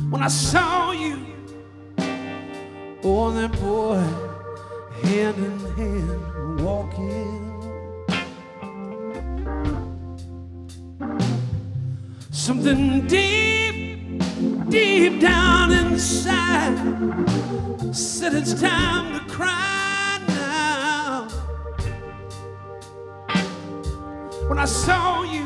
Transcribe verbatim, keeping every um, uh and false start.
when I saw you, oh, that boy, hand in hand, walking. Something deep, deep down inside said it's time to cry now. When I saw you,